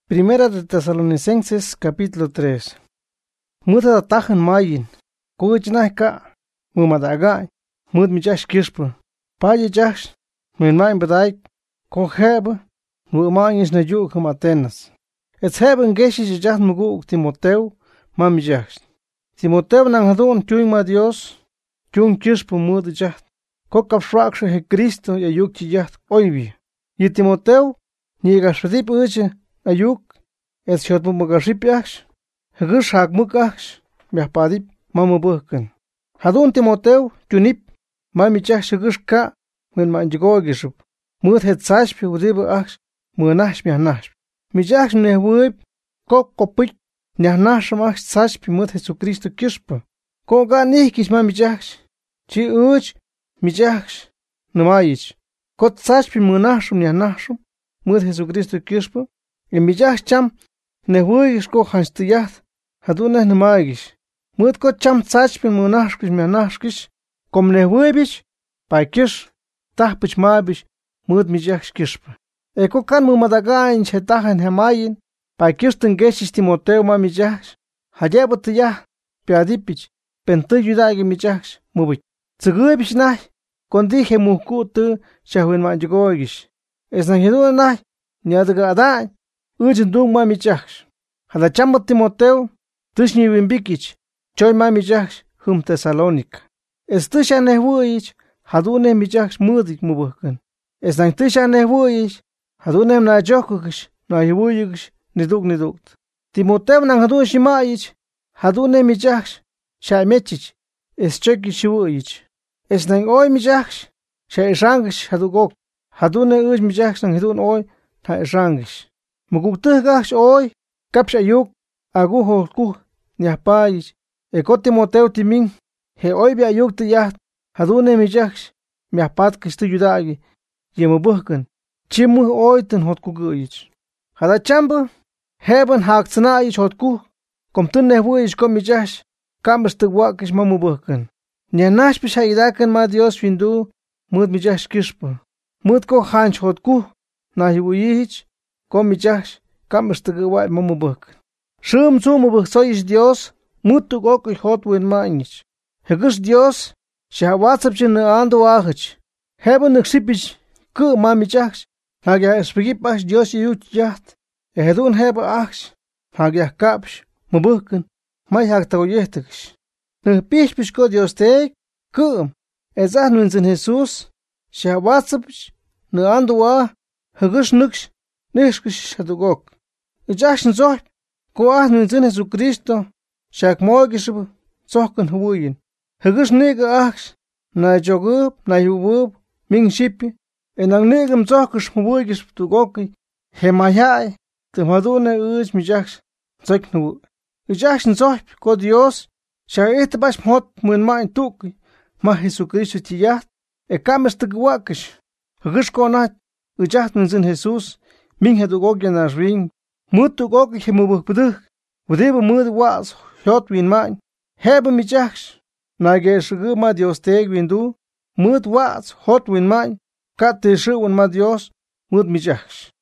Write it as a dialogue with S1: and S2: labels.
S1: Primera de Tesalonicenses, capítulo 3. Muda tahan mayin, kuchnaka, mumadagai, mud mijash kishpa, paye jash, min main badaik, koheba, mumanis na juk Atenas. Et hebben geshi jach mugu Timoteu, mamijash. Timoteu nang hadun tuing ma Dios, tuing kishpa mud jach, kokap shraksha he Cristo ya yuk jach oivi. Y Timoteu, niga shradip uche, ayuk, et shot mugashipyach, hagush hag mugach, miapadip, mamubukan. Hadun Timoteu, tunip, mamichach shagush ka, when manjagogishub, mud het sashpi udiba ach, munash mianash. Mijach nehwib, kok kopik, nyanash mach sashpi mud Jesu Cristo kishpa. Koga nihkish mamichach, chi uch, mijach, numayich. Kot sashpi munashum nyanashum, mud Jesu Cristo kishpa. En mijach cham, nehwigish ko hanstiyat, haduneh numayish. Mud kot cham sashpi munashkish mianashkish, kom nehwibish, paikish, tahpich mabish, mud mijach kishpa. Eko kan mumadagain chetahan hemayin, paikishten geshish Timoteu mamijach, hayabutiyah, piadipich, pentuyudagi mijach, mubich. Tsugubish nah, kondije muhkutu, shahwin manjugogish. Esnahiduna nah, nyadaga adai, ujendung mamijach. Hadachamba Timoteu, tushni wimbikich, choy mamijach, hum Tesalonica. Estusha nehwuich, hadune mijach mudik mubuhkan. Esnahtusha nehwuich, hadunem na jokugish, na yewuyigish, nidukt. Timoteu nang hadun shimayich, hadunem mijach, shaimechich, eschekish shiwuyich. Es nang oi mijach, shairangish hadugok, hadune uj mijach nang hadun oi, ta irangish. Muguktugash oi, kapshayuk, aguho kuh, nyapayich, eko Timoteu timin, he oi bi ayuk tiyat, hadune mijach, miapatkish tuyudagi, yemubuhkan. Chimu oiten hotku guyich. Hada chambu, heben haksana ich hotku, komtun nehwuich komijash, kambers te wakish mamubuhkan. Nyanash bishaidakan ma Dios windu, mud mijash kishpa. Mud ko hanch hotku, nahiwuyich, komijash, kambers te gwai mamubuhkan. Shum zumubuh soish Dios, mud tu gokish hotwin maanich. Hegus Dios, shahawatsapchin ando ahich. Heben nuksipich, ku mamijach, Hagya espigipach Dios yut yat, ehedun heba achs, hagya kapsh, mubuhkan, may hagtagoyetish. Nehpishpish ko Dios teik, kum, ezah nunzin Jesus, shawatsapsh, ne andua, hagush nuksh, nishkish hadugok. Ijashin zoh, ko ah nunzin Jesu Cristo, shak mogishub, zohkan huyin. Hagush nega achs, na jogub, na yubub, ming shipi, en ang negam zokish mubuigis tu goki, hemayai, te madune uj mijaks, zoknu. Ijakshin zohp, ko Dios, sha itabash mot mun main tuki, ma Jesucristo tiyat, kames te gwakish. Hagish konat, ijakt nzin Jesus, min hedu gogyan as ring, mutu goki hemubuk buduh, wudeba mud was, hot win main, heba mijaks, nagesh guma Dios teg windu, mud was, hot win main, Kat te shuwan ma Dios, mud mijachs.